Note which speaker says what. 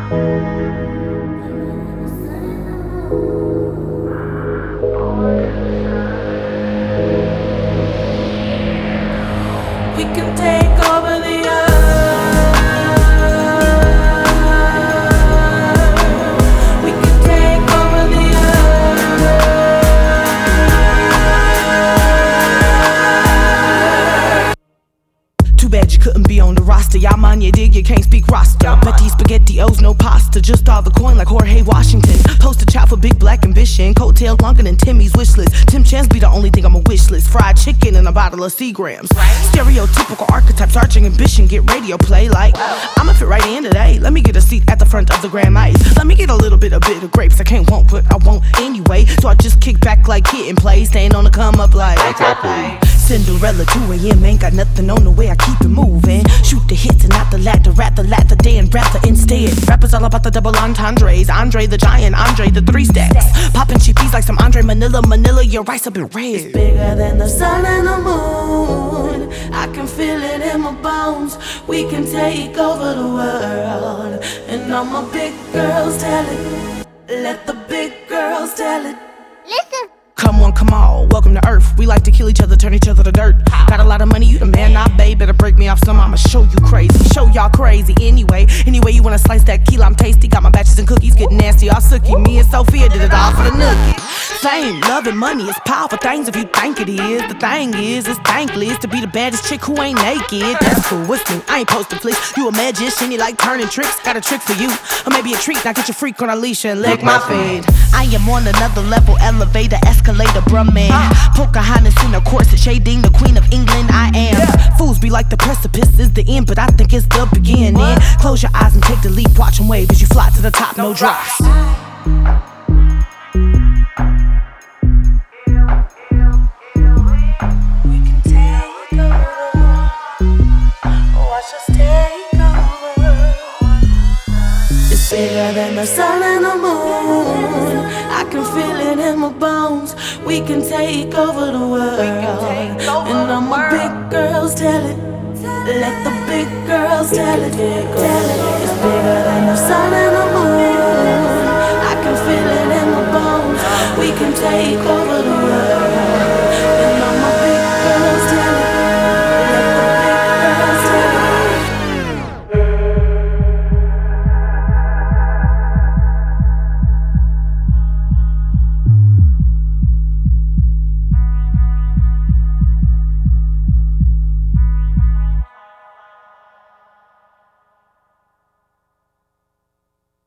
Speaker 1: We can take over the earth. We can take over the earth.
Speaker 2: Too bad you couldn't be on the roster. Y'all mind you dig, you can't speak roster. Bet these spaghettios, no pasta. Just all the coin like Jorge Washington. Poster child for big black ambition. Coattails longer than Timmy's wish list. Tim Chance be the only thing on my wish list. Fried chicken and a bottle of Seagrams. Stereotypical archetypes, arching ambition. Get radio play like I'ma fit right in today. Let me get a seat at the front of the Grand Ice. Let me get a little bit of bitter grapes. I can't want what I want anyway. So I just kick back like kid and play. Staying on the come up like Cinderella 2 a.m. Ain't got nothing on the way, I keep it moving. Shoot the hits and not the latter, rap the latter, Dan rapper instead. Rappers all about the double entendres. Andre the Giant, Andre the 3 stacks. Popping cheapies like some Andre Manila, your rice up in red.
Speaker 1: It's bigger than the sun and the moon. I can feel it in my bones. We can take over the world. And all my big girls tell it. Let the big girls tell it.
Speaker 3: Listen.
Speaker 2: Come on, come on, welcome to Earth. We like to kill each other, turn each other to dirt. Got a lot of money, you the man, nah, babe. Better break me off some, I'ma show you crazy. Show y'all crazy anyway. Anyway, you wanna slice that kilo, I'm tasty. Got my batches and cookies, getting nasty, all sooky. Me and Sophia did it all for the nookie. Fame, love, and money is powerful things if you think it is. The thing is, it's thankless to be the baddest chick who ain't naked. That's cool, what's new? I ain't posting flicks. You a magician, you like turning tricks. Got a trick for you, or maybe a treat. Now get your freak on a leash and lick my feet. I am on another level, elevator, escalator, bruh man. Pocahontas in a corset, shading the Queen of England. I am. Fools be like the precipice is the end, but I think it's the beginning. Close your eyes and take the leap, watch them wave as you fly to the top, no drops.
Speaker 1: We can take over. Watch us take over. It's bigger than the sun and the moon. I can feel it in my bones. We can take over the world. And all my big girls tell it. Let the big girls tell it. Tell it. It's bigger than the sun and the moon. I can feel it in my bones. We can take over.